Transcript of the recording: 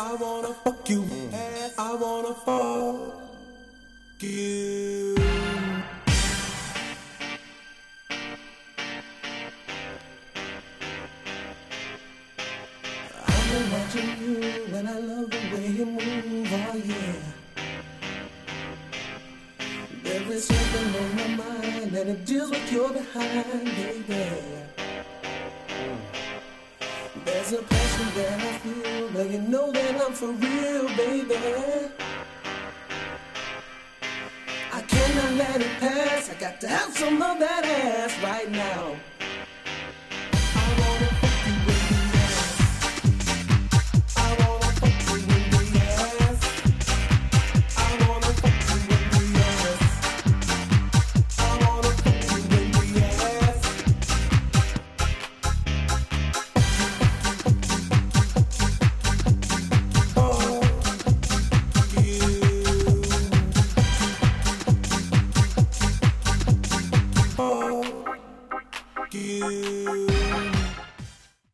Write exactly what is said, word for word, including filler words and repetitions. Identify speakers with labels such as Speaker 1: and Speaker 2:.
Speaker 1: I wanna fuck you. Ass. I wanna fuck you. I've been watching you and I love the way you move, oh yeah. There is something on my mind and it deals with your behind, baby. There's a passion that I feel, now you know that I'm for real, baby. I cannot let it pass, I got to have some of that ass right now. I wanna fuck you in the ass. I wanna fuck you in the ass. I wanna fuck you in the ass. I wanna fuck you in the ass. You